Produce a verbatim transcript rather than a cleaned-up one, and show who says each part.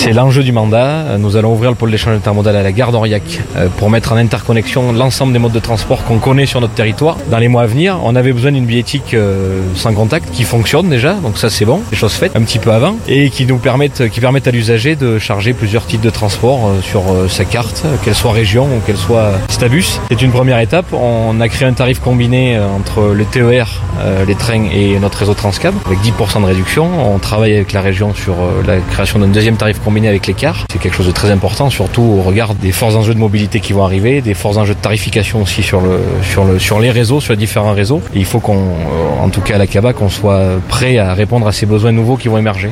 Speaker 1: C'est l'enjeu du mandat. Nous allons ouvrir le pôle d'échange intermodal à la gare d'Aurillac pour mettre en interconnexion l'ensemble des modes de transport qu'on connaît sur notre territoire. Dans les mois à venir, on avait besoin d'une billettique sans contact qui fonctionne déjà, donc ça c'est bon, des choses faites un petit peu avant, et qui nous permettent, qui permettent à l'usager de charger plusieurs types de transport sur sa carte, qu'elle soit région ou qu'elle soit Stabus. C'est une première étape. On a créé un tarif combiné entre le T E R, les trains et notre réseau Transcab, avec dix pour cent de réduction. On travaille avec la région sur la création d'un deuxième tarif combiné avec les cars. C'est quelque chose de très important, surtout au regard des forts enjeux de mobilité qui vont arriver, des forts enjeux de tarification aussi sur le sur le sur les réseaux, sur les différents réseaux. Et il faut qu'on, en tout cas à la C A B A, qu'on soit prêt à répondre à ces besoins nouveaux qui vont émerger.